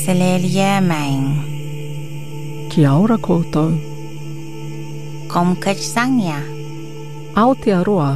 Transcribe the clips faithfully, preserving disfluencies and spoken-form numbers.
Asalele Mang. Kia ora koutou. Kom kachsangya. Aotearoa.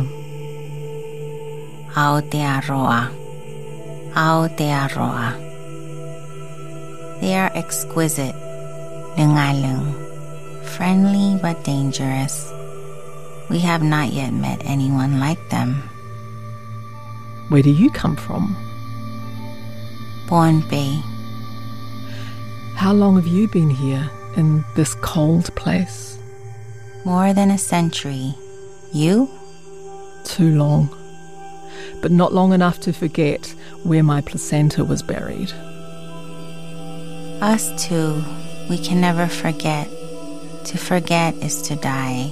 Aotearoa. Aotearoa. They are exquisite, lungalung, friendly but dangerous. We have not yet met anyone like them. Where do you come from? Pohnpei. How long have you been here in this cold place? More than a century. You? Too long. But not long enough to forget where my placenta was buried. Us too. We can never forget. To forget is to die.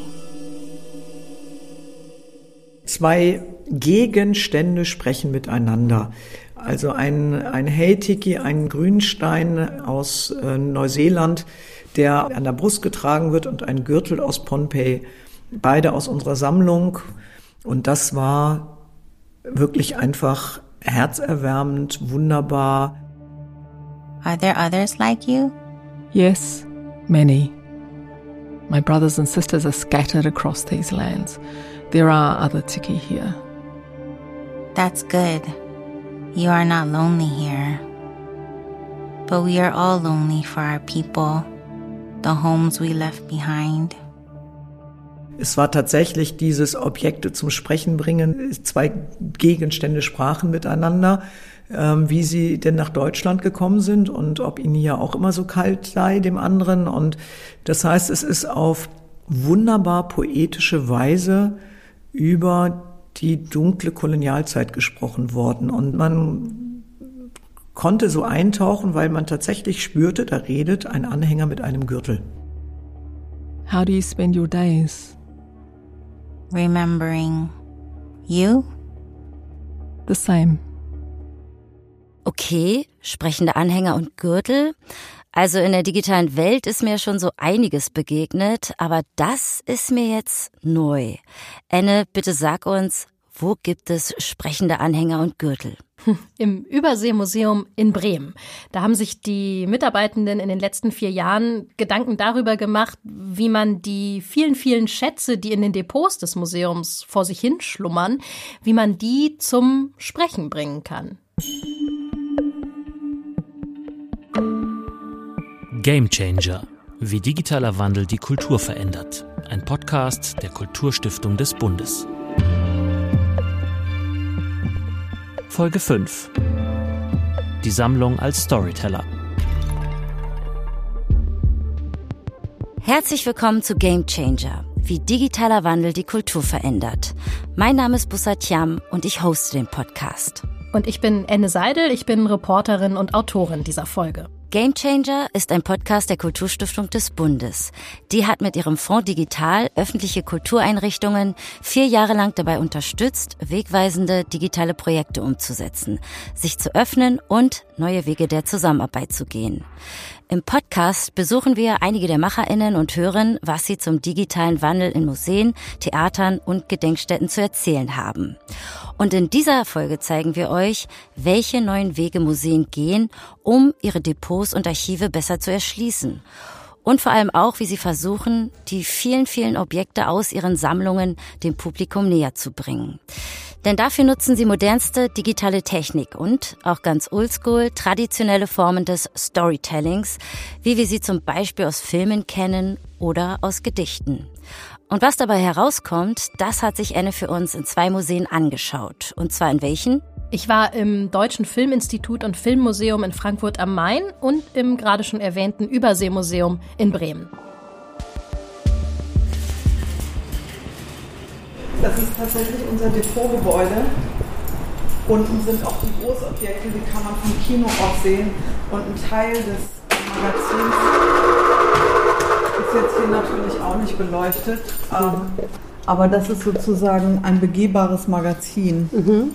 Zwei Gegenstände sprechen miteinander. Also ein, ein Heitiki, ein Grünstein aus äh, Neuseeland, der an der Brust getragen wird, und ein Gürtel aus Pohnpei. Beide aus unserer Sammlung. Und das war wirklich einfach herzerwärmend, wunderbar. Are there others like you? Yes, many. My brothers and sisters are scattered across these lands. There are other tiki here. That's good. You are not lonely here. But we are all lonely for our people, the homes we left behind. Es war tatsächlich dieses Objekte zum Sprechen bringen. Zwei Gegenstände sprachen miteinander, ähm, wie sie denn nach Deutschland gekommen sind und ob ihnen hier auch immer so kalt sei, dem anderen. Und das heißt, es ist auf wunderbar poetische Weise über die dunkle Kolonialzeit gesprochen worden. Und man konnte so eintauchen, weil man tatsächlich spürte, da redet ein Anhänger mit einem Gürtel. How do you spend your days? Remembering you? The same. Okay, sprechende Anhänger und Gürtel. Also in der digitalen Welt ist mir schon so einiges begegnet, aber das ist mir jetzt neu. Enne, bitte sag uns, wo gibt es sprechende Anhänger und Gürtel? Im Überseemuseum in Bremen. Da haben sich die Mitarbeitenden in den letzten vier Jahren Gedanken darüber gemacht, wie man die vielen, vielen Schätze, die in den Depots des Museums vor sich hin schlummern, wie man die zum Sprechen bringen kann. Game Changer. Wie digitaler Wandel die Kultur verändert. Ein Podcast der Kulturstiftung des Bundes. Folge fünf. Die Sammlung als Storyteller. Herzlich willkommen zu Game Changer, wie digitaler Wandel die Kultur verändert. Mein Name ist Bussa Thiam und ich hoste den Podcast. Und ich bin Enne Seidel, ich bin Reporterin und Autorin dieser Folge. Game Changer ist ein Podcast der Kulturstiftung des Bundes. Die hat mit ihrem Fonds Digital öffentliche Kultureinrichtungen vier Jahre lang dabei unterstützt, wegweisende digitale Projekte umzusetzen, sich zu öffnen und neue Wege der Zusammenarbeit zu gehen. Im Podcast besuchen wir einige der MacherInnen und hören, was sie zum digitalen Wandel in Museen, Theatern und Gedenkstätten zu erzählen haben. Und in dieser Folge zeigen wir euch, welche neuen Wege Museen gehen, um ihre Depots und Archive besser zu erschließen. Und vor allem auch, wie sie versuchen, die vielen, vielen Objekte aus ihren Sammlungen dem Publikum näher zu bringen. Denn dafür nutzen sie modernste digitale Technik und auch ganz oldschool traditionelle Formen des Storytellings, wie wir sie zum Beispiel aus Filmen kennen oder aus Gedichten. Und was dabei herauskommt, das hat sich Enne für uns in zwei Museen angeschaut. Und zwar in welchen? Ich war im Deutschen Filminstitut und Filmmuseum in Frankfurt am Main und im gerade schon erwähnten Überseemuseum in Bremen. Das ist tatsächlich unser Depotgebäude. Unten sind auch die Großobjekte, die kann man vom Kino aus sehen. Und ein Teil des Magazins ist jetzt hier natürlich auch nicht beleuchtet. Ähm, aber das ist sozusagen ein begehbares Magazin. Mhm.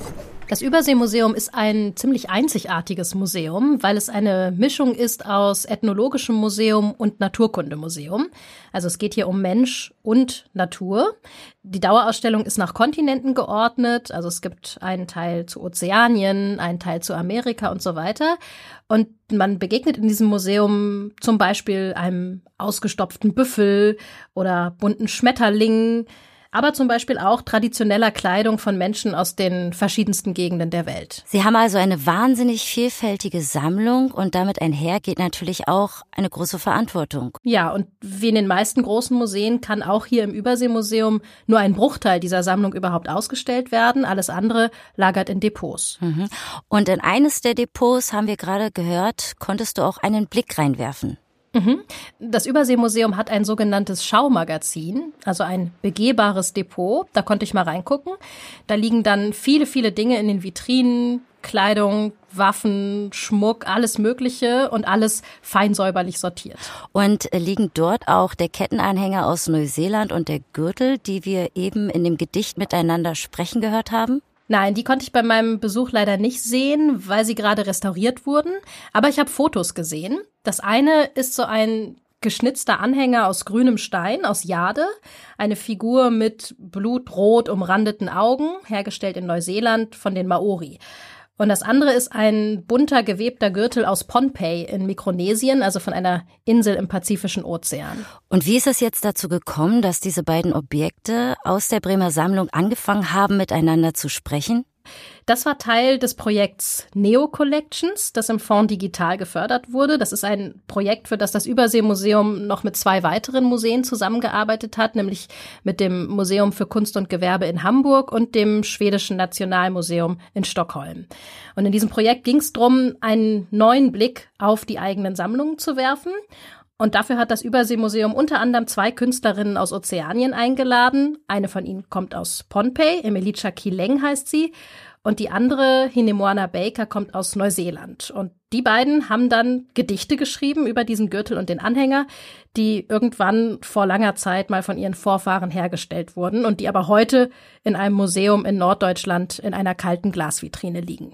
Das Überseemuseum ist ein ziemlich einzigartiges Museum, weil es eine Mischung ist aus ethnologischem Museum und Naturkundemuseum. Also es geht hier um Mensch und Natur. Die Dauerausstellung ist nach Kontinenten geordnet. Also es gibt einen Teil zu Ozeanien, einen Teil zu Amerika und so weiter. Und man begegnet in diesem Museum zum Beispiel einem ausgestopften Büffel oder bunten Schmetterlingen, aber zum Beispiel auch traditioneller Kleidung von Menschen aus den verschiedensten Gegenden der Welt. Sie haben also eine wahnsinnig vielfältige Sammlung und damit einher geht natürlich auch eine große Verantwortung. Ja, und wie in den meisten großen Museen kann auch hier im Überseemuseum nur ein Bruchteil dieser Sammlung überhaupt ausgestellt werden. Alles andere lagert in Depots. Mhm. Und in eines der Depots, haben wir gerade gehört, konntest du auch einen Blick reinwerfen. Mhm. Das Überseemuseum hat ein sogenanntes Schaumagazin, also ein begehbares Depot. Da konnte ich mal reingucken. Da liegen dann viele, viele Dinge in den Vitrinen, Kleidung, Waffen, Schmuck, alles Mögliche und alles fein säuberlich sortiert. Und liegen dort auch der Kettenanhänger aus Neuseeland und der Gürtel, die wir eben in dem Gedicht miteinander sprechen gehört haben? Nein, die konnte ich bei meinem Besuch leider nicht sehen, weil sie gerade restauriert wurden. Aber ich habe Fotos gesehen. Das eine ist so ein geschnitzter Anhänger aus grünem Stein, aus Jade. Eine Figur mit blutrot umrandeten Augen, hergestellt in Neuseeland von den Maori. Und das andere ist ein bunter, gewebter Gürtel aus Pohnpei in Mikronesien, also von einer Insel im Pazifischen Ozean. Und wie ist es jetzt dazu gekommen, dass diese beiden Objekte aus der Bremer Sammlung angefangen haben, miteinander zu sprechen? Das war Teil des Projekts Neo Collections, das im Fonds Digital gefördert wurde. Das ist ein Projekt, für das das Überseemuseum noch mit zwei weiteren Museen zusammengearbeitet hat, nämlich mit dem Museum für Kunst und Gewerbe in Hamburg und dem Schwedischen Nationalmuseum in Stockholm. Und in diesem Projekt ging es darum, einen neuen Blick auf die eigenen Sammlungen zu werfen. Und dafür hat das Überseemuseum unter anderem zwei Künstlerinnen aus Ozeanien eingeladen. Eine von ihnen kommt aus Pohnpei, Emelicha Kileng heißt sie. Und die andere, Hinemoana Baker, kommt aus Neuseeland. Und die beiden haben dann Gedichte geschrieben über diesen Gürtel und den Anhänger, die irgendwann vor langer Zeit mal von ihren Vorfahren hergestellt wurden und die aber heute in einem Museum in Norddeutschland in einer kalten Glasvitrine liegen.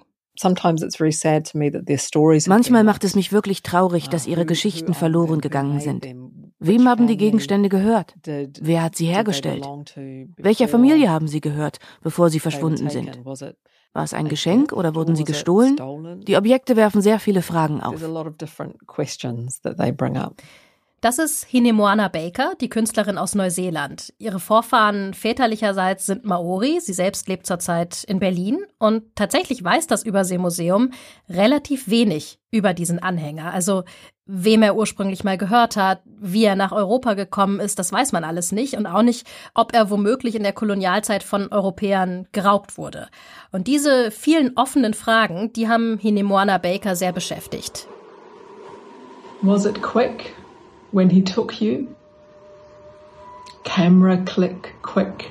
Manchmal macht es mich wirklich traurig, dass ihre Geschichten verloren gegangen sind. Wem haben die Gegenstände gehört? Wer hat sie hergestellt? Welcher Familie haben sie gehört, bevor sie verschwunden sind? War es ein Geschenk oder wurden sie gestohlen? Die Objekte werfen sehr viele Fragen auf. Das ist Hinemoana Baker, die Künstlerin aus Neuseeland. Ihre Vorfahren väterlicherseits sind Maori. Sie selbst lebt zurzeit in Berlin. Und tatsächlich weiß das Überseemuseum relativ wenig über diesen Anhänger. Also wem er ursprünglich mal gehört hat, wie er nach Europa gekommen ist, das weiß man alles nicht. Und auch nicht, ob er womöglich in der Kolonialzeit von Europäern geraubt wurde. Und diese vielen offenen Fragen, die haben Hinemoana Baker sehr beschäftigt. Was it quick? When he took you, camera click quick.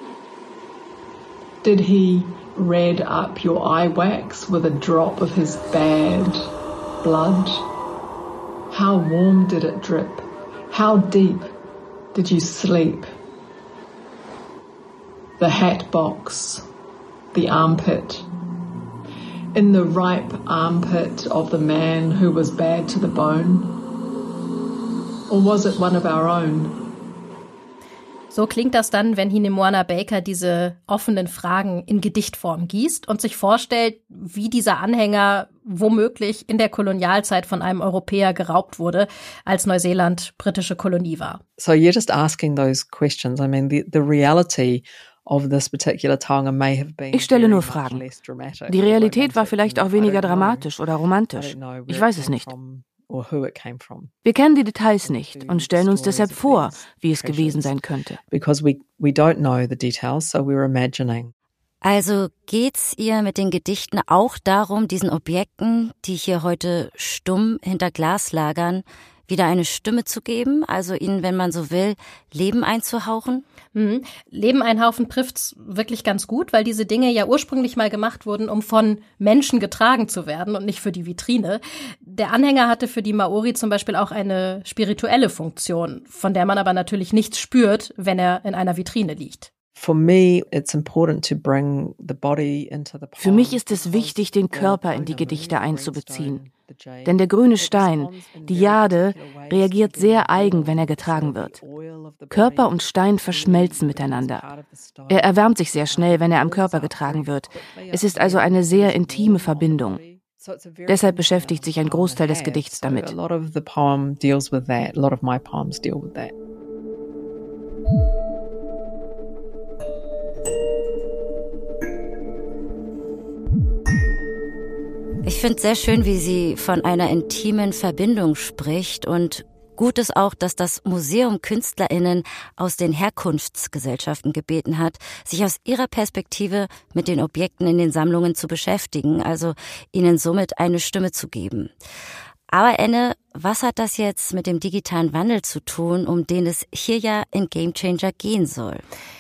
Did he red up your eye wax with a drop of his bad blood? How warm did it drip? How deep did you sleep? The hat box, the armpit. In the ripe armpit of the man who was bad to the bone? Or was it one of our own? So klingt das dann, wenn Hinemoana Baker diese offenen Fragen in Gedichtform gießt und sich vorstellt, wie dieser Anhänger womöglich in der Kolonialzeit von einem Europäer geraubt wurde, als Neuseeland britische Kolonie war. So you're just asking those questions. I mean, the, the reality of this particular taonga may have been. Ich stelle nur Fragen. Die Realität war vielleicht auch weniger dramatisch oder romantisch. Ich weiß es nicht. Wir kennen die Details nicht und stellen uns deshalb vor, wie es gewesen sein könnte. Also geht's ihr mit den Gedichten auch darum, diesen Objekten, die hier heute stumm hinter Glas lagern, wieder eine Stimme zu geben, also ihnen, wenn man so will, Leben einzuhauchen? Mhm. Leben einhauchen trifft's wirklich ganz gut, weil diese Dinge ja ursprünglich mal gemacht wurden, um von Menschen getragen zu werden und nicht für die Vitrine. Der Anhänger hatte für die Maori zum Beispiel auch eine spirituelle Funktion, von der man aber natürlich nichts spürt, wenn er in einer Vitrine liegt. Für mich ist es wichtig, den Körper in die Gedichte einzubeziehen. Denn der grüne Stein, die Jade, reagiert sehr eigen, wenn er getragen wird. Körper und Stein verschmelzen miteinander. Er erwärmt sich sehr schnell, wenn er am Körper getragen wird. Es ist also eine sehr intime Verbindung. Deshalb beschäftigt sich ein Großteil des Gedichts damit. Ich finde es sehr schön, wie sie von einer intimen Verbindung spricht, und gut ist auch, dass das Museum KünstlerInnen aus den Herkunftsgesellschaften gebeten hat, sich aus ihrer Perspektive mit den Objekten in den Sammlungen zu beschäftigen, also ihnen somit eine Stimme zu geben. Aber Enne, was hat das jetzt mit dem digitalen Wandel zu tun, um den es hier ja in Game Changer gehen soll?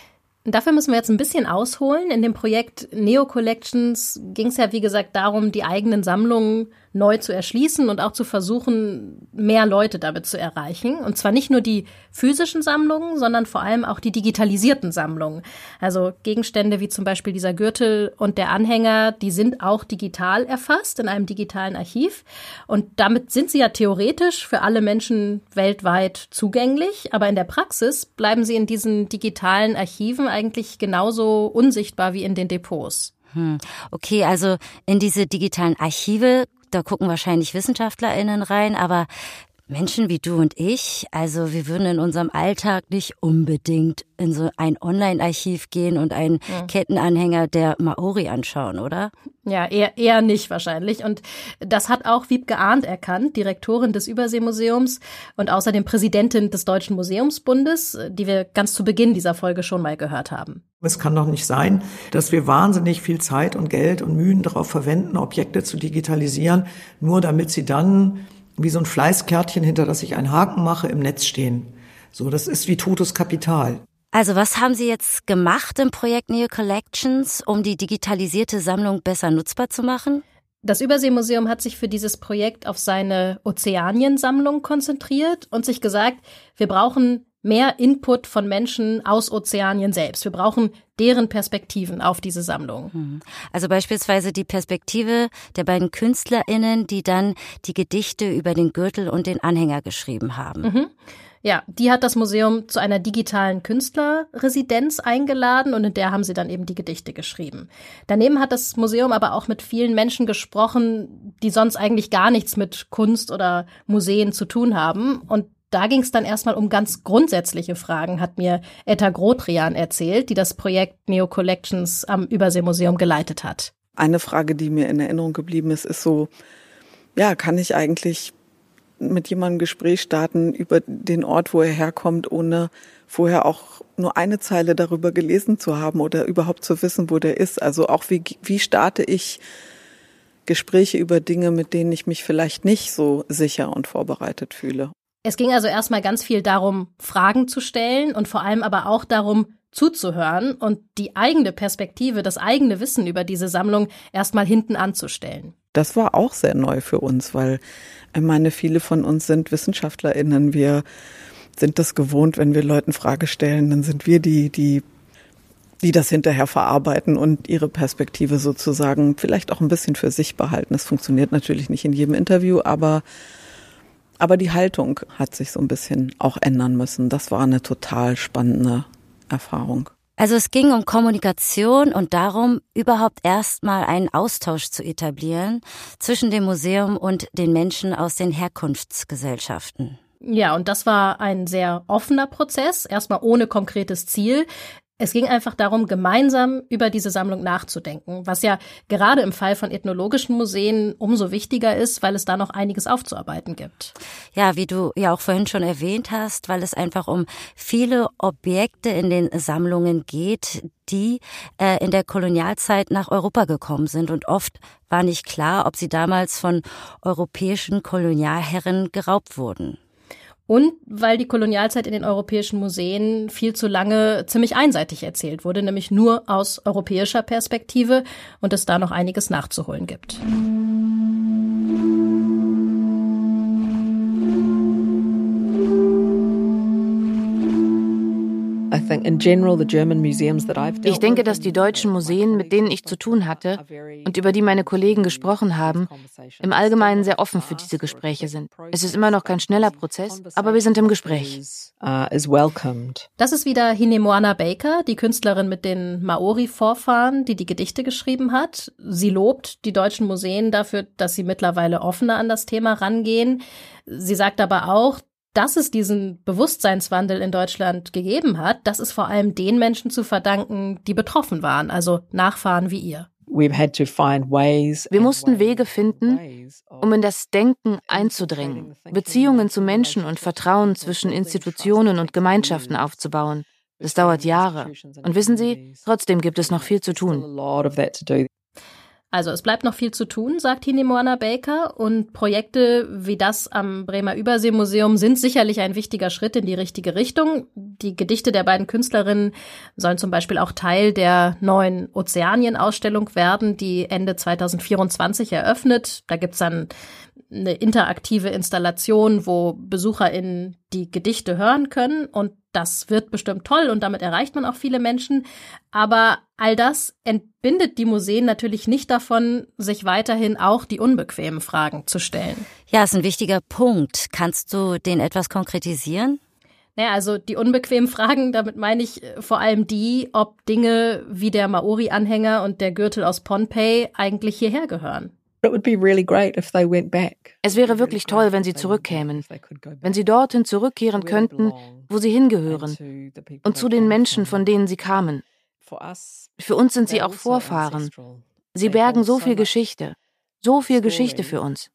Dafür müssen wir jetzt ein bisschen ausholen. In dem Projekt Neo Collections ging es ja, wie gesagt, darum, die eigenen Sammlungen neu zu erschließen und auch zu versuchen, mehr Leute damit zu erreichen. Und zwar nicht nur die physischen Sammlungen, sondern vor allem auch die digitalisierten Sammlungen. Also Gegenstände wie zum Beispiel dieser Gürtel und der Anhänger, die sind auch digital erfasst in einem digitalen Archiv. Und damit sind sie ja theoretisch für alle Menschen weltweit zugänglich. Aber in der Praxis bleiben sie in diesen digitalen Archiven eigentlich genauso unsichtbar wie in den Depots. Hm. Okay, also in diese digitalen Archive, da gucken wahrscheinlich WissenschaftlerInnen rein, aber Menschen wie du und ich, also wir würden in unserem Alltag nicht unbedingt in so ein Online-Archiv gehen und einen ja. Kettenanhänger der Maori anschauen, oder? Ja, eher, eher nicht wahrscheinlich. Und das hat auch Wiebke Arndt erkannt, Direktorin des Überseemuseums und außerdem Präsidentin des Deutschen Museumsbundes, die wir ganz zu Beginn dieser Folge schon mal gehört haben. Es kann doch nicht sein, dass wir wahnsinnig viel Zeit und Geld und Mühen darauf verwenden, Objekte zu digitalisieren, nur damit sie dann wie so ein Fleißkärtchen, hinter das ich einen Haken mache, im Netz stehen. So, das ist wie totes Kapital. Also was haben Sie jetzt gemacht im Projekt Neo Collections, um die digitalisierte Sammlung besser nutzbar zu machen? Das Überseemuseum hat sich für dieses Projekt auf seine Ozeaniensammlung konzentriert und sich gesagt, wir brauchen mehr Input von Menschen aus Ozeanien selbst. Wir brauchen deren Perspektiven auf diese Sammlung. Also beispielsweise die Perspektive der beiden KünstlerInnen, die dann die Gedichte über den Gürtel und den Anhänger geschrieben haben. Mhm. Ja, die hat das Museum zu einer digitalen Künstlerresidenz eingeladen und in der haben sie dann eben die Gedichte geschrieben. Daneben hat das Museum aber auch mit vielen Menschen gesprochen, die sonst eigentlich gar nichts mit Kunst oder Museen zu tun haben. Und da ging es dann erstmal um ganz grundsätzliche Fragen, hat mir Etta Grotrian erzählt, die das Projekt Neo Collections am Überseemuseum geleitet hat. Eine Frage, die mir in Erinnerung geblieben ist, ist so, ja, kann ich eigentlich mit jemandem ein Gespräch starten über den Ort, wo er herkommt, ohne vorher auch nur eine Zeile darüber gelesen zu haben oder überhaupt zu wissen, wo der ist? Also auch wie, wie starte ich Gespräche über Dinge, mit denen ich mich vielleicht nicht so sicher und vorbereitet fühle? Es ging also erstmal ganz viel darum, Fragen zu stellen und vor allem aber auch darum, zuzuhören und die eigene Perspektive, das eigene Wissen über diese Sammlung erstmal hinten anzustellen. Das war auch sehr neu für uns, weil ich meine, viele von uns sind WissenschaftlerInnen. Wir sind das gewohnt, wenn wir Leuten Frage stellen, dann sind wir die, die, die das hinterher verarbeiten und ihre Perspektive sozusagen vielleicht auch ein bisschen für sich behalten. Das funktioniert natürlich nicht in jedem Interview, aber Aber die Haltung hat sich so ein bisschen auch ändern müssen. Das war eine total spannende Erfahrung. Also es ging um Kommunikation und darum, überhaupt erstmal einen Austausch zu etablieren zwischen dem Museum und den Menschen aus den Herkunftsgesellschaften. Ja, und das war ein sehr offener Prozess, erstmal ohne konkretes Ziel. Es ging einfach darum, gemeinsam über diese Sammlung nachzudenken, was ja gerade im Fall von ethnologischen Museen umso wichtiger ist, weil es da noch einiges aufzuarbeiten gibt. Ja, wie du ja auch vorhin schon erwähnt hast, weil es einfach um viele Objekte in den Sammlungen geht, die äh, in der Kolonialzeit nach Europa gekommen sind. Und oft war nicht klar, ob sie damals von europäischen Kolonialherren geraubt wurden. Und weil die Kolonialzeit in den europäischen Museen viel zu lange ziemlich einseitig erzählt wurde, nämlich nur aus europäischer Perspektive und es da noch einiges nachzuholen gibt. I Ich denke, dass die deutschen Museen, mit denen ich zu tun hatte und über die meine Kollegen gesprochen haben, im Allgemeinen sehr offen für diese Gespräche sind. Es ist immer noch kein schneller Prozess, aber wir sind im Gespräch. Das ist wieder Hinemoana Baker, die Künstlerin mit den Maori-Vorfahren, die die Gedichte geschrieben hat. Sie lobt die deutschen Museen dafür, dass sie mittlerweile offener an das Thema rangehen. Sie sagt aber auch, dass es diesen Bewusstseinswandel in Deutschland gegeben hat, das ist vor allem den Menschen zu verdanken, die betroffen waren, also Nachfahren wie ihr. Wir mussten Wege finden, um in das Denken einzudringen, Beziehungen zu Menschen und Vertrauen zwischen Institutionen und Gemeinschaften aufzubauen. Das dauert Jahre. Und wissen Sie, trotzdem gibt es noch viel zu tun. Also es bleibt noch viel zu tun, sagt Hinemoana Baker, und Projekte wie das am Bremer Überseemuseum sind sicherlich ein wichtiger Schritt in die richtige Richtung. Die Gedichte der beiden Künstlerinnen sollen zum Beispiel auch Teil der neuen Ozeanien-Ausstellung werden, die Ende zwanzig vierundzwanzig eröffnet. Da gibt's dann eine interaktive Installation, wo BesucherInnen die Gedichte hören können, und das wird bestimmt toll und damit erreicht man auch viele Menschen. Aber all das entbindet die Museen natürlich nicht davon, sich weiterhin auch die unbequemen Fragen zu stellen. Ja, ist ein wichtiger Punkt. Kannst du den etwas konkretisieren? Naja, also die unbequemen Fragen, damit meine ich vor allem die, ob Dinge wie der Maori-Anhänger und der Gürtel aus Pohnpei eigentlich hierher gehören. Es wäre wirklich toll, wenn sie zurückkämen, wenn sie dorthin zurückkehren könnten, wo sie hingehören, und zu den Menschen, von denen sie kamen. Für uns sind sie auch Vorfahren. Sie bergen so viel Geschichte, so viel Geschichte für uns.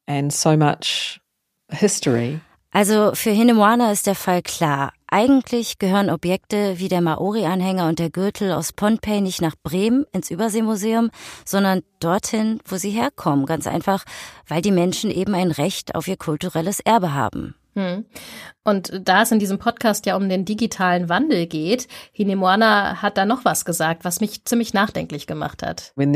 Also für Hinemoana ist der Fall klar. Eigentlich gehören Objekte wie der Maori-Anhänger und der Gürtel aus Pohnpei nicht nach Bremen ins Überseemuseum, sondern dorthin, wo sie herkommen. Ganz einfach, weil die Menschen eben ein Recht auf ihr kulturelles Erbe haben. Hm. Und da es in diesem Podcast ja um den digitalen Wandel geht, Hinemoana hat da noch was gesagt, was mich ziemlich nachdenklich gemacht hat. Da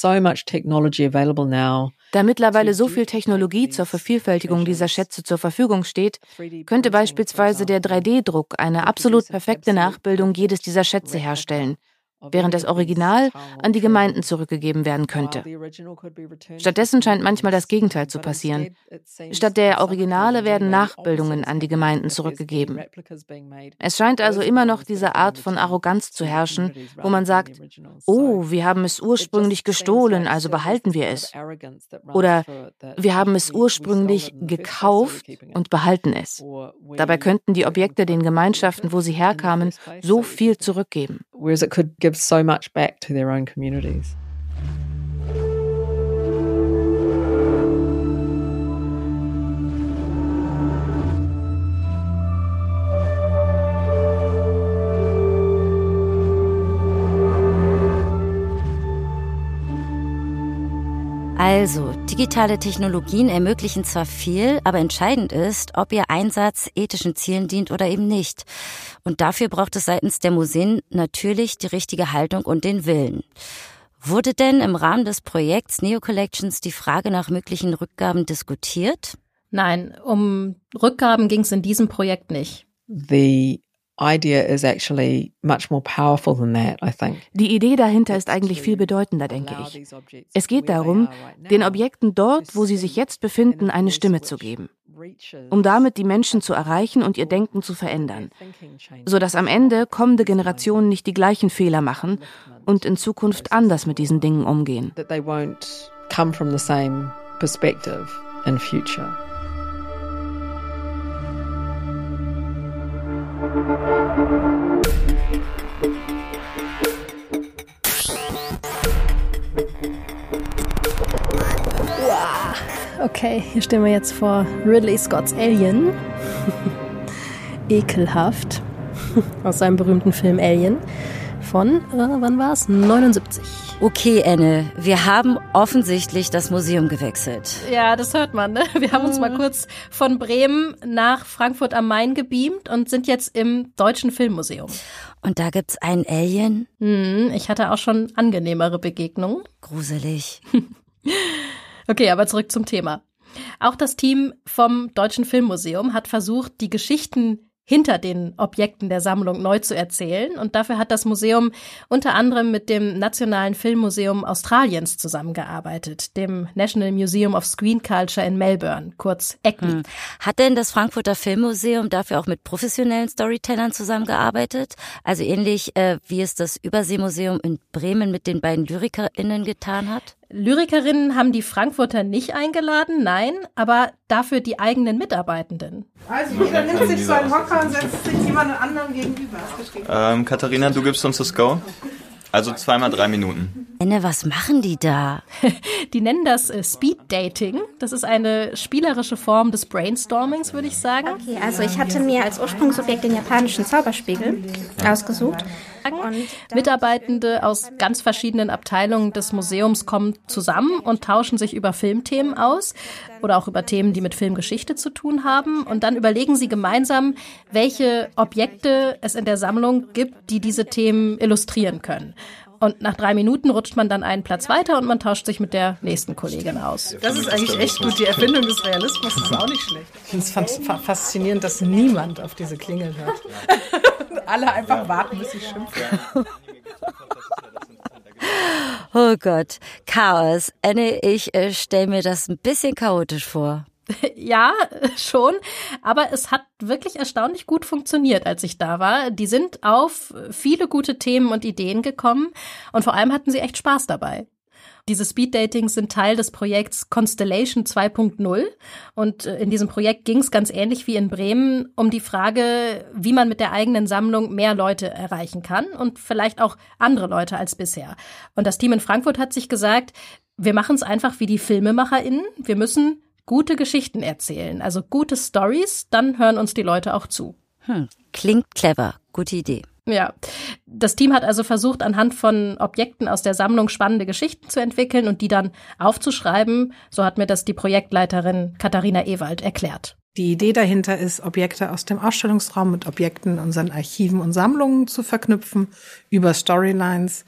mittlerweile so viel Technologie zur Vervielfältigung dieser Schätze zur Verfügung steht, könnte beispielsweise der drei D Druck eine absolut perfekte Nachbildung jedes dieser Schätze herstellen, während das Original an die Gemeinden zurückgegeben werden könnte. Stattdessen scheint manchmal das Gegenteil zu passieren. Statt der Originale werden Nachbildungen an die Gemeinden zurückgegeben. Es scheint also immer noch diese Art von Arroganz zu herrschen, wo man sagt, oh, wir haben es ursprünglich gestohlen, also behalten wir es. Oder wir haben es ursprünglich gekauft und behalten es. Dabei könnten die Objekte den Gemeinschaften, wo sie herkamen, so viel zurückgeben. So much back to their own communities. Also, digitale Technologien ermöglichen zwar viel, aber entscheidend ist, ob ihr Einsatz ethischen Zielen dient oder eben nicht. Und dafür braucht es seitens der Museen natürlich die richtige Haltung und den Willen. Wurde denn im Rahmen des Projekts Neo Collections die Frage nach möglichen Rückgaben diskutiert? Nein, um Rückgaben ging es in diesem Projekt nicht. The idea is actually much more powerful than that, I think. Die Idee dahinter ist eigentlich viel bedeutender, denke ich. Es geht darum, den Objekten dort, wo sie sich jetzt befinden, eine Stimme zu geben, um damit die Menschen zu erreichen und ihr Denken zu verändern, sodass am Ende kommende Generationen nicht die gleichen Fehler machen und in Zukunft anders mit diesen Dingen umgehen. That they won't come from the same perspective in future. Okay, hier stehen wir jetzt vor Ridley Scotts Alien. Ekelhaft. Aus seinem berühmten Film Alien. Von, äh, wann war's? neunundsiebzig. Okay, Enne, wir haben offensichtlich das Museum gewechselt. Ja, das hört man, ne? Wir haben uns mal kurz von Bremen nach Frankfurt am Main gebeamt und sind jetzt im Deutschen Filmmuseum. Und da gibt's einen Alien? Hm, ich hatte auch schon angenehmere Begegnungen. Gruselig. Okay, aber zurück zum Thema. Auch das Team vom Deutschen Filmmuseum hat versucht, die Geschichten hinter den Objekten der Sammlung neu zu erzählen. Und dafür hat das Museum unter anderem mit dem Nationalen Filmmuseum Australiens zusammengearbeitet, dem National Museum of Screen Culture in Melbourne, kurz A C M I. Hm. Hat denn das Frankfurter Filmmuseum dafür auch mit professionellen Storytellern zusammengearbeitet? Also ähnlich äh, wie es das Überseemuseum in Bremen mit den beiden LyrikerInnen getan hat? Lyrikerinnen haben die Frankfurter nicht eingeladen, nein, aber dafür die eigenen Mitarbeitenden. Also jeder nimmt sich so einen Hocker und setzt sich jemand anderem gegenüber. Ähm, Katharina, du gibst uns das Go? Also zweimal drei Minuten. Anne, was machen die da? Die nennen das äh, Speed Dating. Das ist eine spielerische Form des Brainstormings, würde ich sagen. Okay, also ich hatte mir als Ursprungsobjekt den japanischen Zauberspiegel ausgesucht. Und Mitarbeitende aus ganz verschiedenen Abteilungen des Museums kommen zusammen und tauschen sich über Filmthemen aus oder auch über Themen, die mit Filmgeschichte zu tun haben. Und dann überlegen sie gemeinsam, welche Objekte es in der Sammlung gibt, die diese Themen illustrieren können. Und nach drei Minuten rutscht man dann einen Platz weiter und man tauscht sich mit der nächsten Kollegin aus. Das ist eigentlich echt gut. Die Erfindung des Realismus ist auch nicht schlecht. Ich finde es faszinierend, dass niemand auf diese Klingel hört. Alle einfach warten, bis sie schimpfen. Oh Gott, Chaos. Anne, ich äh, stelle mir das ein bisschen chaotisch vor. Ja, schon. Aber es hat wirklich erstaunlich gut funktioniert, als ich da war. Die sind auf viele gute Themen und Ideen gekommen und vor allem hatten sie echt Spaß dabei. Diese Speeddatings sind Teil des Projekts Constellation zwei Punkt null und in diesem Projekt ging es ganz ähnlich wie in Bremen um die Frage, wie man mit der eigenen Sammlung mehr Leute erreichen kann und vielleicht auch andere Leute als bisher. Und das Team in Frankfurt hat sich gesagt, wir machen es einfach wie die FilmemacherInnen, wir müssen gute Geschichten erzählen, also gute Stories, dann hören uns die Leute auch zu. Hm, klingt clever, gute Idee. Ja, das Team hat also versucht, anhand von Objekten aus der Sammlung spannende Geschichten zu entwickeln und die dann aufzuschreiben. So hat mir das die Projektleiterin Katharina Ewald erklärt. Die Idee dahinter ist, Objekte aus dem Ausstellungsraum mit Objekten in unseren Archiven und Sammlungen zu verknüpfen über Storylines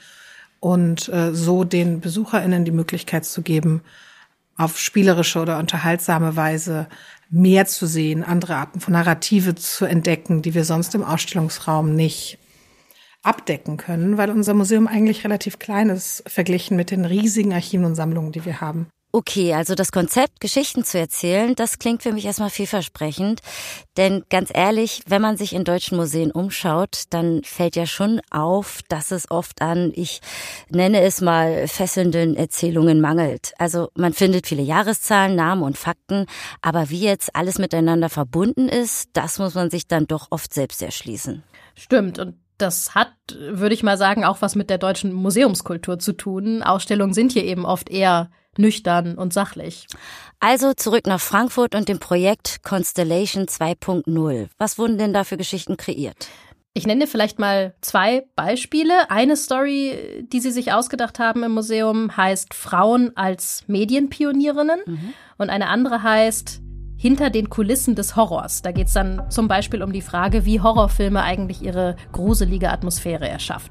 und äh, so den BesucherInnen die Möglichkeit zu geben, auf spielerische oder unterhaltsame Weise mehr zu sehen, andere Arten von Narrative zu entdecken, die wir sonst im Ausstellungsraum nicht abdecken können, weil unser Museum eigentlich relativ klein ist, verglichen mit den riesigen Archiven und Sammlungen, die wir haben. Okay, also das Konzept, Geschichten zu erzählen, das klingt für mich erstmal vielversprechend. Denn ganz ehrlich, wenn man sich in deutschen Museen umschaut, dann fällt ja schon auf, dass es oft an, ich nenne es mal, fesselnden Erzählungen mangelt. Also man findet viele Jahreszahlen, Namen und Fakten, aber wie jetzt alles miteinander verbunden ist, das muss man sich dann doch oft selbst erschließen. Stimmt, und das hat, würde ich mal sagen, auch was mit der deutschen Museumskultur zu tun. Ausstellungen sind hier eben oft eher nüchtern und sachlich. Also zurück nach Frankfurt und dem Projekt Constellation zwei Punkt null. Was wurden denn da für Geschichten kreiert? Ich nenne vielleicht mal zwei Beispiele. Eine Story, die sie sich ausgedacht haben im Museum, heißt Frauen als Medienpionierinnen. Mhm. Und eine andere heißt Hinter den Kulissen des Horrors. Da geht es dann zum Beispiel um die Frage, wie Horrorfilme eigentlich ihre gruselige Atmosphäre erschaffen.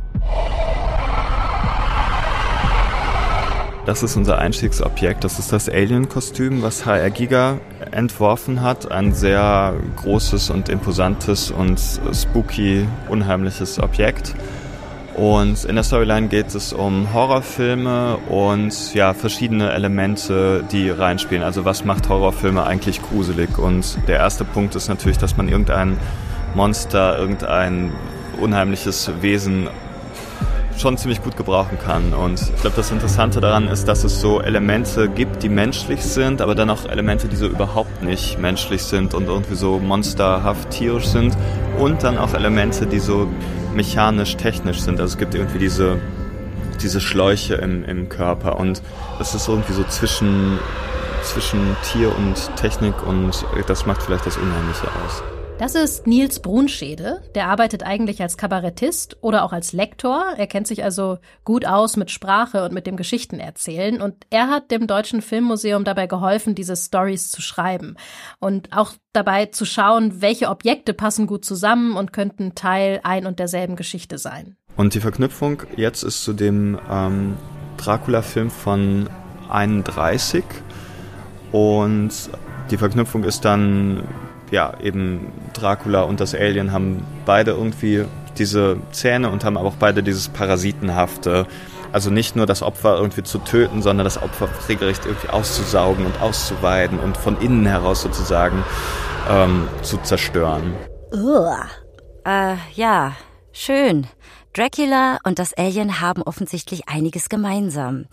Das ist unser Einstiegsobjekt. Das ist das Alien-Kostüm, was H R Giger entworfen hat. Ein sehr großes und imposantes und spooky, unheimliches Objekt. Und in der Storyline geht es um Horrorfilme und ja, verschiedene Elemente, die reinspielen. Also was macht Horrorfilme eigentlich gruselig? Und der erste Punkt ist natürlich, dass man irgendein Monster, irgendein unheimliches Wesen schon ziemlich gut gebrauchen kann. Und ich glaube, das Interessante daran ist, dass es so Elemente gibt, die menschlich sind, aber dann auch Elemente, die so überhaupt nicht menschlich sind und irgendwie so monsterhaft tierisch sind. Und dann auch Elemente, die so mechanisch, technisch sind. Also es gibt irgendwie diese, diese Schläuche im, im Körper und es ist irgendwie so zwischen, zwischen Tier und Technik und das macht vielleicht das Unheimliche aus. Das ist Nils Brunschede. Der arbeitet eigentlich als Kabarettist oder auch als Lektor. Er kennt sich also gut aus mit Sprache und mit dem Geschichtenerzählen. Und er hat dem Deutschen Filmmuseum dabei geholfen, diese Stories zu schreiben. Und auch dabei zu schauen, welche Objekte passen gut zusammen und könnten Teil ein und derselben Geschichte sein. Und die Verknüpfung jetzt ist zu dem ähm, Dracula-Film von einunddreißig. Und die Verknüpfung ist dann ja, eben Dracula und das Alien haben beide irgendwie diese Zähne und haben aber auch beide dieses Parasitenhafte. Also nicht nur das Opfer irgendwie zu töten, sondern das Opfer regelrecht irgendwie auszusaugen und auszuweiden und von innen heraus sozusagen ähm, zu zerstören. Uah. Äh, ja, schön. Dracula und das Alien haben offensichtlich einiges gemeinsam.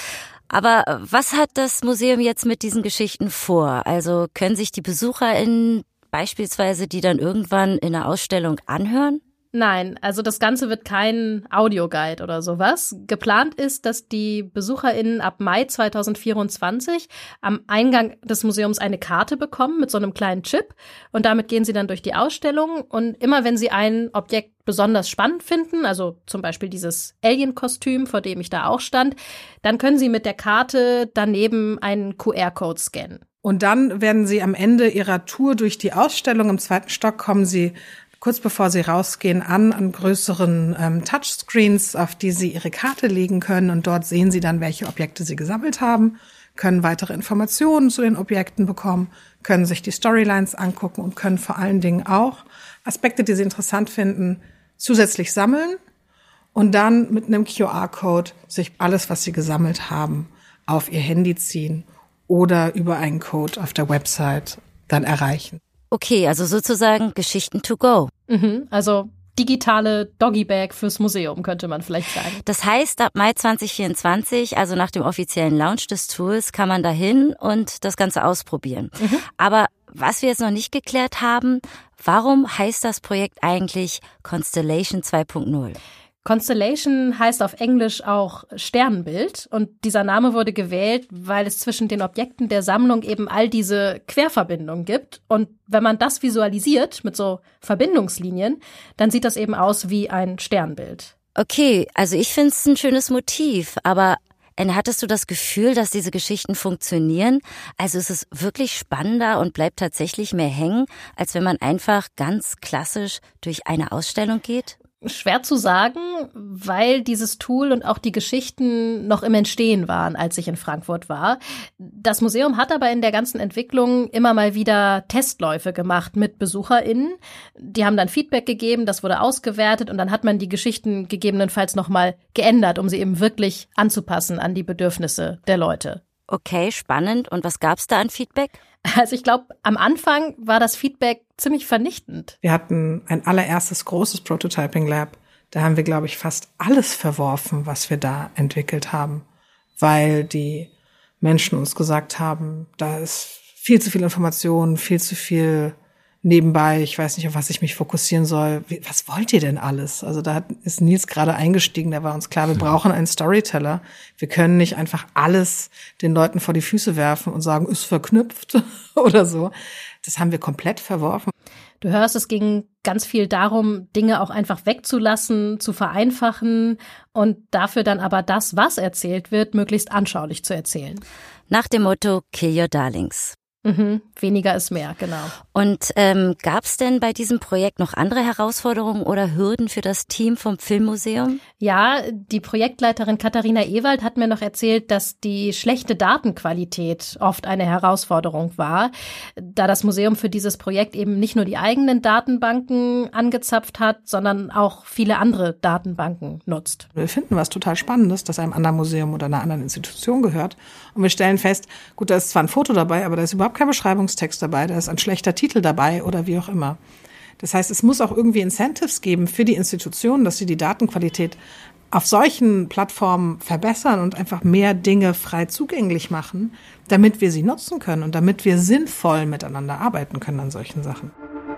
Aber was hat das Museum jetzt mit diesen Geschichten vor? Also können sich die BesucherInnen beispielsweise die dann irgendwann in der Ausstellung anhören? Nein, also das Ganze wird kein Audioguide oder sowas. Geplant ist, dass die BesucherInnen ab Mai zweitausendvierundzwanzig am Eingang des Museums eine Karte bekommen mit so einem kleinen Chip und damit gehen sie dann durch die Ausstellung und immer wenn sie ein Objekt besonders spannend finden, also zum Beispiel dieses Alien-Kostüm, vor dem ich da auch stand, dann können sie mit der Karte daneben einen Q R-Code scannen. Und dann werden sie am Ende ihrer Tour durch die Ausstellung im zweiten Stock kommen sie kurz bevor sie rausgehen, an, an größeren ähm, Touchscreens, auf die sie ihre Karte legen können. Und dort sehen sie dann, welche Objekte sie gesammelt haben, können weitere Informationen zu den Objekten bekommen, können sich die Storylines angucken und können vor allen Dingen auch Aspekte, die sie interessant finden, zusätzlich sammeln und dann mit einem Q R-Code sich alles, was sie gesammelt haben, auf ihr Handy ziehen oder über einen Code auf der Website dann erreichen. Okay, also sozusagen Geschichten to go. Mhm, also digitale Doggybag fürs Museum, könnte man vielleicht sagen. Das heißt, ab Mai zweitausendvierundzwanzig, also nach dem offiziellen Launch des Tools, kann man dahin und das Ganze ausprobieren. Mhm. Aber was wir jetzt noch nicht geklärt haben, warum heißt das Projekt eigentlich Constellation zwei Punkt null? Constellation heißt auf Englisch auch Sternenbild und dieser Name wurde gewählt, weil es zwischen den Objekten der Sammlung eben all diese Querverbindungen gibt und wenn man das visualisiert mit so Verbindungslinien, dann sieht das eben aus wie ein Sternbild. Okay, also ich finde es ein schönes Motiv, aber Anne, hattest du das Gefühl, dass diese Geschichten funktionieren? Also ist es wirklich spannender und bleibt tatsächlich mehr hängen, als wenn man einfach ganz klassisch durch eine Ausstellung geht? Schwer zu sagen, weil dieses Tool und auch die Geschichten noch im Entstehen waren, als ich in Frankfurt war. Das Museum hat aber in der ganzen Entwicklung immer mal wieder Testläufe gemacht mit BesucherInnen. Die haben dann Feedback gegeben, das wurde ausgewertet und dann hat man die Geschichten gegebenenfalls nochmal geändert, um sie eben wirklich anzupassen an die Bedürfnisse der Leute. Okay, spannend. Und was gab's da an Feedback? Also ich glaube, am Anfang war das Feedback ziemlich vernichtend. Wir hatten ein allererstes großes Prototyping Lab. Da haben wir, glaube ich, fast alles verworfen, was wir da entwickelt haben, weil die Menschen uns gesagt haben, da ist viel zu viel Information, viel zu viel nebenbei. Ich weiß nicht, auf was ich mich fokussieren soll. Wie, was wollt ihr denn alles? Also da ist Nils gerade eingestiegen, da war uns klar, wir brauchen einen Storyteller. Wir können nicht einfach alles den Leuten vor die Füße werfen und sagen, ist verknüpft oder so. Das haben wir komplett verworfen. Du hörst, es ging ganz viel darum, Dinge auch einfach wegzulassen, zu vereinfachen und dafür dann aber das, was erzählt wird, möglichst anschaulich zu erzählen. Nach dem Motto Kill Your Darlings. Mhm, weniger ist mehr, genau. Und ähm, gab es denn bei diesem Projekt noch andere Herausforderungen oder Hürden für das Team vom Filmmuseum? Ja, die Projektleiterin Katharina Ewald hat mir noch erzählt, dass die schlechte Datenqualität oft eine Herausforderung war, da das Museum für dieses Projekt eben nicht nur die eigenen Datenbanken angezapft hat, sondern auch viele andere Datenbanken nutzt. Wir finden was total Spannendes, das einem anderen Museum oder einer anderen Institution gehört. Und wir stellen fest, gut, da ist zwar ein Foto dabei, aber da ist überhaupt kein Beschreibungstext dabei, da ist ein schlechter Titel dabei oder wie auch immer. Das heißt, es muss auch irgendwie Incentives geben für die Institutionen, dass sie die Datenqualität auf solchen Plattformen verbessern und einfach mehr Dinge frei zugänglich machen, damit wir sie nutzen können und damit wir sinnvoll miteinander arbeiten können an solchen Sachen.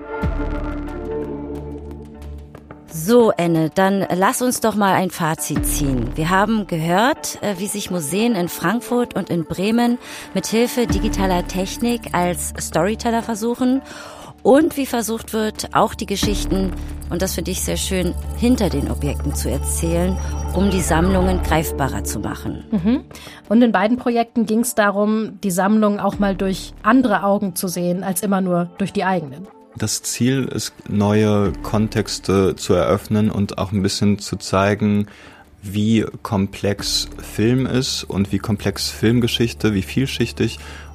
So, Anne, dann lass uns doch mal ein Fazit ziehen. Wir haben gehört, wie sich Museen in Frankfurt und in Bremen mit Hilfe digitaler Technik als Storyteller versuchen und wie versucht wird, auch die Geschichten, und das finde ich sehr schön, hinter den Objekten zu erzählen, um die Sammlungen greifbarer zu machen. Mhm. Und in beiden Projekten ging es darum, die Sammlung auch mal durch andere Augen zu sehen, als immer nur durch die eigenen. Das Ziel ist, neue Kontexte zu eröffnen und auch ein bisschen zu zeigen, wie komplex Film ist und wie komplex Filmgeschichte, wie vielschichtig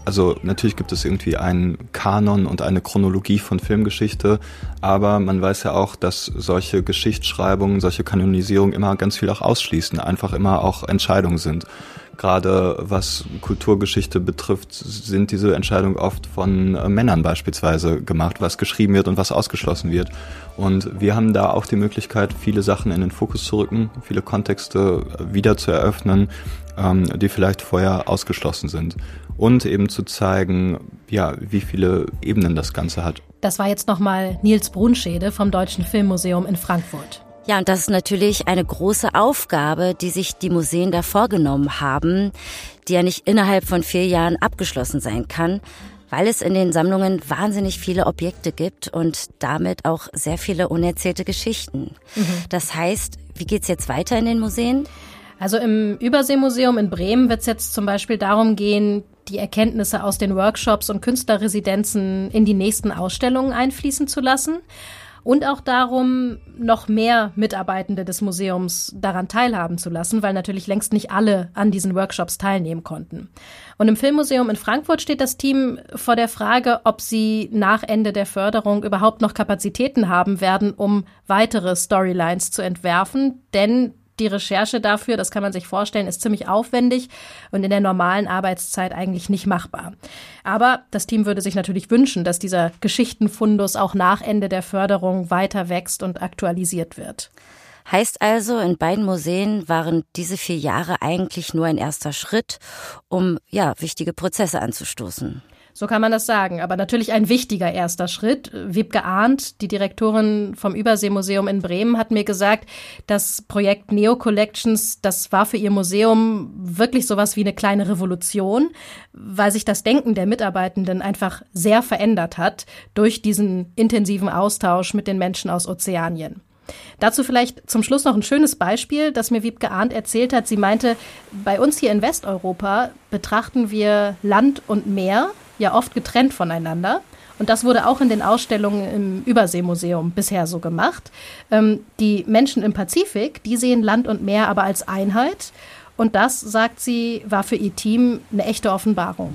Also natürlich gibt es irgendwie einen Kanon und eine Chronologie von Filmgeschichte, aber man weiß ja auch, dass solche Geschichtsschreibungen, solche Kanonisierungen immer ganz viel auch ausschließen, einfach immer auch Entscheidungen sind. Gerade was Kulturgeschichte betrifft, sind diese Entscheidungen oft von äh, Männern beispielsweise gemacht, was geschrieben wird und was ausgeschlossen wird. Und wir haben da auch die Möglichkeit, viele Sachen in den Fokus zu rücken, viele Kontexte wieder zu eröffnen, ähm, die vielleicht vorher ausgeschlossen sind. Und eben zu zeigen, ja, wie viele Ebenen das Ganze hat. Das war jetzt nochmal Nils Brunschede vom Deutschen Filmmuseum in Frankfurt. Ja, und das ist natürlich eine große Aufgabe, die sich die Museen da vorgenommen haben, die ja nicht innerhalb von vier Jahren abgeschlossen sein kann, weil es in den Sammlungen wahnsinnig viele Objekte gibt und damit auch sehr viele unerzählte Geschichten. Mhm. Das heißt, wie geht's jetzt weiter in den Museen? Also im Überseemuseum in Bremen wird es jetzt zum Beispiel darum gehen, die Erkenntnisse aus den Workshops und Künstlerresidenzen in die nächsten Ausstellungen einfließen zu lassen. Und auch darum, noch mehr Mitarbeitende des Museums daran teilhaben zu lassen, weil natürlich längst nicht alle an diesen Workshops teilnehmen konnten. Und im Filmmuseum in Frankfurt steht das Team vor der Frage, ob sie nach Ende der Förderung überhaupt noch Kapazitäten haben werden, um weitere Storylines zu entwerfen. Denn die Recherche dafür, das kann man sich vorstellen, ist ziemlich aufwendig und in der normalen Arbeitszeit eigentlich nicht machbar. Aber das Team würde sich natürlich wünschen, dass dieser Geschichtenfundus auch nach Ende der Förderung weiter wächst und aktualisiert wird. Heißt also, in beiden Museen waren diese vier Jahre eigentlich nur ein erster Schritt, um ja wichtige Prozesse anzustoßen. So kann man das sagen, aber natürlich ein wichtiger erster Schritt. Wiebke Arndt, die Direktorin vom Überseemuseum in Bremen, hat mir gesagt, das Projekt Neo Collections, das war für ihr Museum wirklich sowas wie eine kleine Revolution, weil sich das Denken der Mitarbeitenden einfach sehr verändert hat durch diesen intensiven Austausch mit den Menschen aus Ozeanien. Dazu vielleicht zum Schluss noch ein schönes Beispiel, das mir Wiebke Arndt erzählt hat. Sie meinte, bei uns hier in Westeuropa betrachten wir Land und Meer ja oft getrennt voneinander. Und das wurde auch in den Ausstellungen im Überseemuseum bisher so gemacht. Ähm, die Menschen im Pazifik, die sehen Land und Meer aber als Einheit. Und das, sagt sie, war für ihr Team eine echte Offenbarung.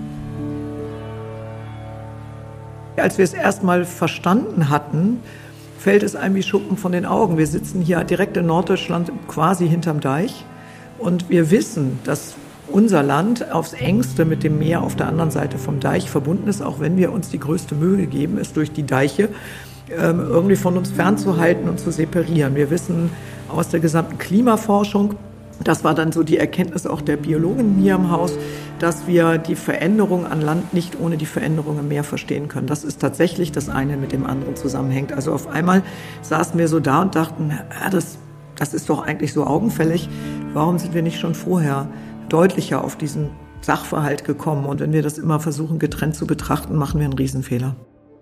Als wir es erstmal verstanden hatten, fällt es einem wie Schuppen von den Augen. Wir sitzen hier direkt in Norddeutschland quasi hinterm Deich und wir wissen, dass unser Land aufs Engste mit dem Meer auf der anderen Seite vom Deich verbunden ist, auch wenn wir uns die größte Mühe geben, es durch die Deiche ähm, irgendwie von uns fernzuhalten und zu separieren. Wir wissen aus der gesamten Klimaforschung, das war dann so die Erkenntnis auch der Biologen hier im Haus, dass wir die Veränderung an Land nicht ohne die Veränderung im Meer verstehen können. Das ist tatsächlich das eine mit dem anderen zusammenhängt. Also auf einmal saßen wir so da und dachten, ja, das, das ist doch eigentlich so augenfällig. Warum sind wir nicht schon vorher deutlicher auf diesen Sachverhalt gekommen? Und wenn wir das immer versuchen, getrennt zu betrachten, machen wir einen Riesenfehler.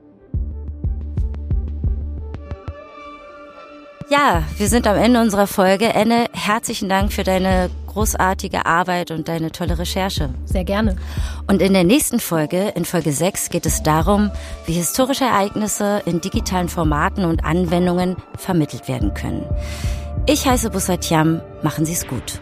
Ja, wir sind am Ende unserer Folge. Enne, herzlichen Dank für deine großartige Arbeit und deine tolle Recherche. Sehr gerne. Und in der nächsten Folge, in Folge sechs, geht es darum, wie historische Ereignisse in digitalen Formaten und Anwendungen vermittelt werden können. Ich heiße Bussard Thiam. Machen Sie es gut.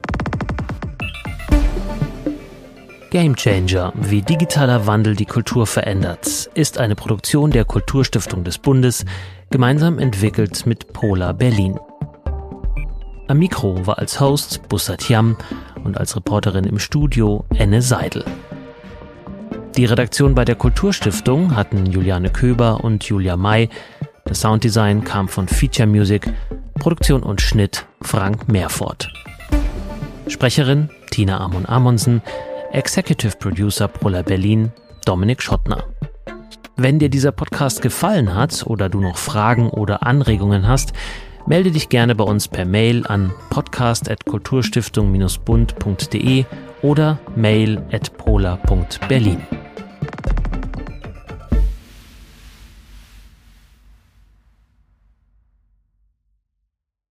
Gamechanger, wie digitaler Wandel die Kultur verändert, ist eine Produktion der Kulturstiftung des Bundes, gemeinsam entwickelt mit Pola Berlin. Am Mikro war als Host Bussard Thiam und als Reporterin im Studio Enne Seidel. Die Redaktion bei der Kulturstiftung hatten Juliane Köber und Julia May. Das Sounddesign kam von Feature Music, Produktion und Schnitt Frank Meerfort. Sprecherin Tina Amon Amonsen, Executive Producer Pola Berlin, Dominik Schottner. Wenn dir dieser Podcast gefallen hat oder du noch Fragen oder Anregungen hast, melde dich gerne bei uns per Mail an podcast at kulturstiftung dash bund punkt de oder mail at pola punkt berlin.